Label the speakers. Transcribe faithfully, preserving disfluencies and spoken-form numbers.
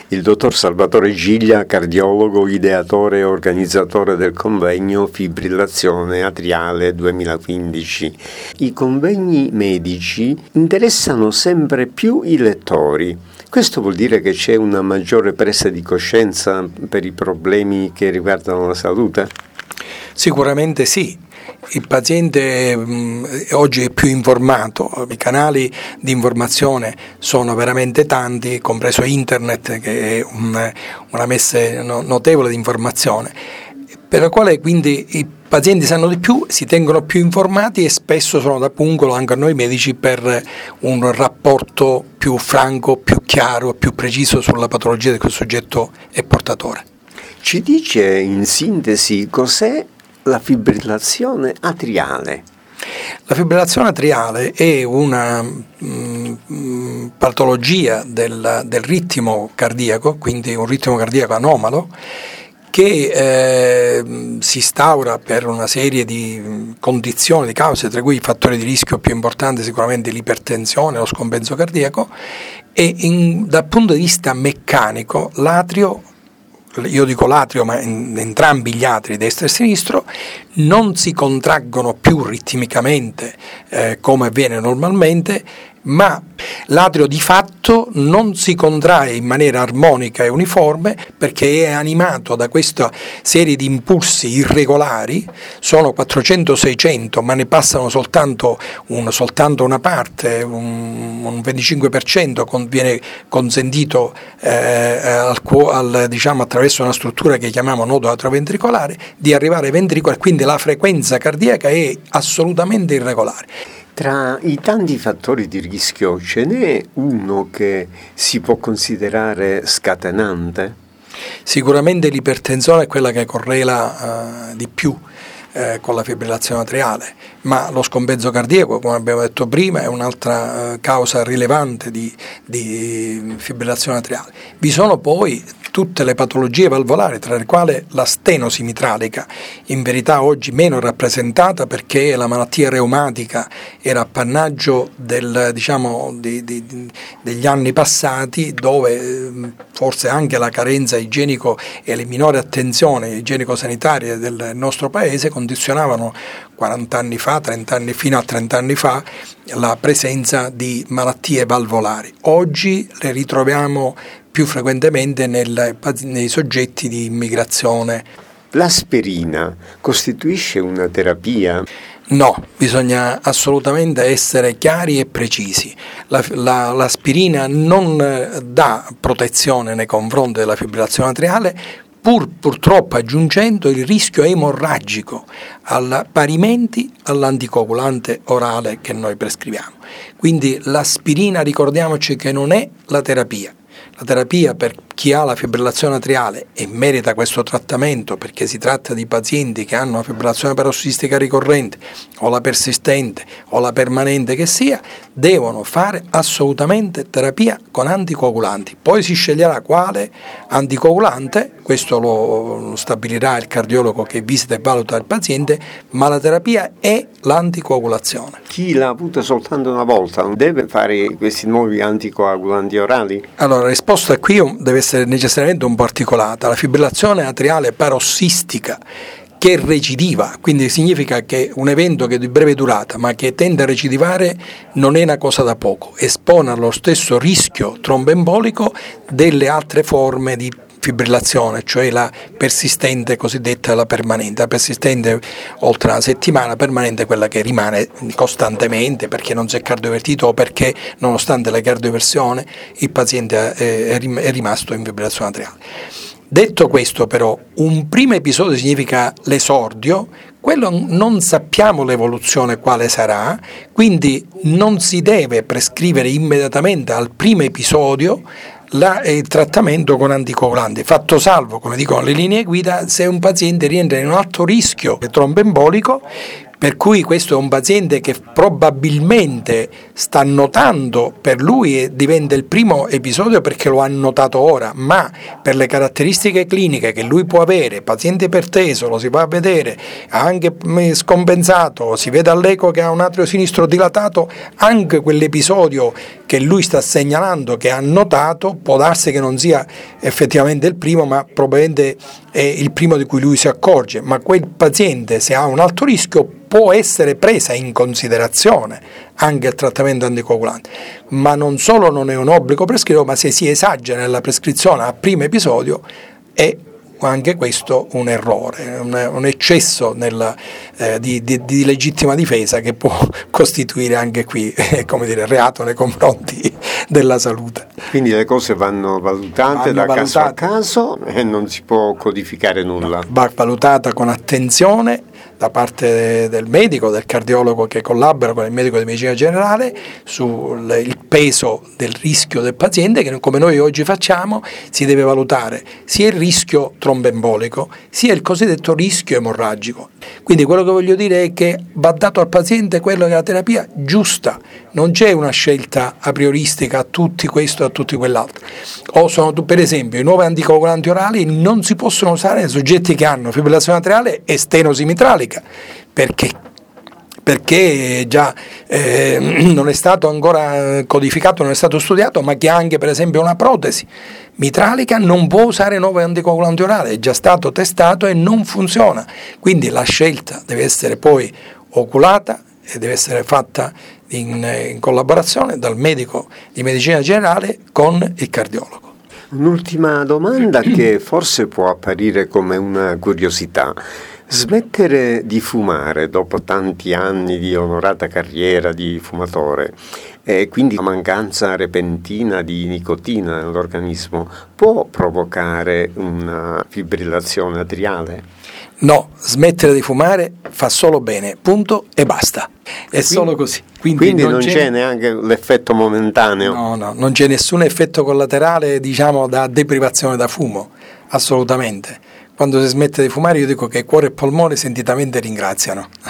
Speaker 1: il dottor Salvatore Giglia, cardiologo, ideatore e organizzatore del convegno Fibrillazione Atriale duemilaquindici. I convegni medici interessano sempre più i lettori. Questo vuol dire che c'è una maggiore presa di coscienza per i problemi che riguardano la salute?
Speaker 2: Sicuramente sì. Il paziente mh, oggi è più informato, i canali di informazione sono veramente tanti, compreso internet che è un, una messe no, notevole di informazione, per la quale quindi i pazienti sanno di più, si tengono più informati e spesso sono da pungolo anche a noi medici per un rapporto più franco, più chiaro, più preciso sulla patologia di questo soggetto è portatore.
Speaker 1: Ci dice in sintesi cos'è la fibrillazione atriale?
Speaker 2: La fibrillazione atriale è una mh, patologia del, del ritmo cardiaco, quindi un ritmo cardiaco anomalo, che eh, si instaura per una serie di condizioni, di cause, tra cui i fattori di rischio più importanti sicuramente l'ipertensione, lo scompenso cardiaco, e in, dal punto di vista meccanico l'atrio, io dico l'atrio ma in, entrambi gli atri destro e sinistro non si contraggono più ritmicamente eh, come avviene normalmente, ma l'atrio di fatto non si contrae in maniera armonica e uniforme perché è animato da questa serie di impulsi irregolari, sono quattrocento seicento ma ne passano soltanto, un, soltanto una parte, un, un venticinque per cento con, viene consentito eh, al, al, diciamo, attraverso una struttura che chiamiamo nodo atrioventricolare di arrivare ai ventricoli, quindi la frequenza cardiaca è assolutamente irregolare.
Speaker 1: Tra i tanti fattori di rischio ce n'è uno che si può considerare scatenante?
Speaker 2: Sicuramente l'ipertensione è quella che correla uh, di più eh, con la fibrillazione atriale, ma lo scompenso cardiaco, come abbiamo detto prima, è un'altra uh, causa rilevante di, di fibrillazione atriale. Vi sono poi tutte le patologie valvolari, tra le quali la stenosi mitralica, in verità oggi meno rappresentata perché la malattia reumatica era appannaggio del, diciamo, di, di, degli anni passati, dove forse anche la carenza igienico e le minori attenzioni igienico-sanitarie del nostro paese condizionavano quaranta anni fa, trenta anni, fino a trenta anni fa, la presenza di malattie valvolari. Oggi le ritroviamo più frequentemente nel, nei soggetti di immigrazione.
Speaker 1: L'aspirina costituisce una terapia?
Speaker 2: No, bisogna assolutamente essere chiari e precisi. La, la, l'aspirina non dà protezione nei confronti della fibrillazione atriale, pur purtroppo aggiungendo il rischio emorragico al, parimenti all'anticoagulante orale che noi prescriviamo. Quindi l'aspirina, ricordiamoci che non è la terapia. La terapia per chi ha la fibrillazione atriale e merita questo trattamento, perché si tratta di pazienti che hanno una fibrillazione parossistica ricorrente o la persistente o la permanente che sia, devono fare assolutamente terapia con anticoagulanti. Poi si sceglierà quale anticoagulante, questo lo stabilirà il cardiologo che visita e valuta il paziente, ma la terapia è l'anticoagulazione.
Speaker 1: Chi l'ha avuta soltanto una volta non deve fare questi nuovi anticoagulanti orali?
Speaker 2: Allora, la risposta qui deve essere necessariamente un po' articolata. La fibrillazione atriale parossistica che è recidiva, quindi significa che un evento che è di breve durata ma che tende a recidivare non è una cosa da poco, espone allo stesso rischio tromboembolico delle altre forme di fibrillazione, cioè la persistente cosiddetta la permanente. La persistente oltre una settimana, permanente è quella che rimane costantemente perché non si è cardiovertito o perché nonostante la cardioversione il paziente è rimasto in fibrillazione atriale. Detto questo però, un primo episodio significa l'esordio, quello non sappiamo l'evoluzione quale sarà, quindi non si deve prescrivere immediatamente al primo episodio La, il trattamento con anticoagulanti, fatto salvo, come dicono le linee guida, se un paziente rientra in un alto rischio tromboembolico, Per cui questo è un paziente che probabilmente sta notando per lui e diventa il primo episodio perché lo ha notato ora, ma per le caratteristiche cliniche che lui può avere, paziente iperteso, lo si va a vedere, anche scompensato, si vede all'eco che ha un atrio sinistro dilatato, anche quell'episodio che lui sta segnalando, che ha notato, può darsi che non sia effettivamente il primo, ma probabilmente è il primo di cui lui si accorge, ma quel paziente, se ha un alto rischio, può essere presa in considerazione anche il trattamento anticoagulante, ma non solo non è un obbligo prescritto, ma se si esagera nella prescrizione a primo episodio è anche questo un errore, un, un eccesso nella, eh, di, di, di legittima difesa che può costituire anche qui eh, come dire, reato nei confronti della salute.
Speaker 1: Quindi le cose vanno valutate vanno da valutate. caso a caso e non si può codificare nulla.
Speaker 2: Va valutata con attenzione da parte del medico, del cardiologo che collabora con il medico di medicina generale sul peso del rischio del paziente, che come noi oggi facciamo si deve valutare sia il rischio tromboembolico sia il cosiddetto rischio emorragico. Quindi quello che voglio dire è che va dato al paziente quello che è la terapia giusta, non c'è una scelta a prioristica a tutti questo e a tutti quell'altro. O sono, per esempio, i nuovi anticoagulanti orali non si possono usare nei soggetti che hanno fibrillazione atriale e stenosi mitralica, perché perché già eh, non è stato ancora codificato, non è stato studiato, ma che anche per esempio una protesi mitralica non può usare nuovi anticoagulanti orali, è già stato testato e non funziona. Quindi la scelta deve essere poi oculata e deve essere fatta in, in collaborazione dal medico di medicina generale con il cardiologo.
Speaker 1: Un'ultima domanda che forse può apparire come una curiosità. Smettere di fumare dopo tanti anni di onorata carriera di fumatore e quindi la mancanza repentina di nicotina nell'organismo può provocare una fibrillazione atriale?
Speaker 2: No, smettere di fumare fa solo bene, punto e basta. È quindi, solo così.
Speaker 1: Quindi, quindi non, non c'è, c'è neanche l'effetto momentaneo?
Speaker 2: No, no, non c'è nessun effetto collaterale, diciamo, da deprivazione da fumo, assolutamente. Quando si smette di fumare io dico che cuore e polmone sentitamente ringraziano.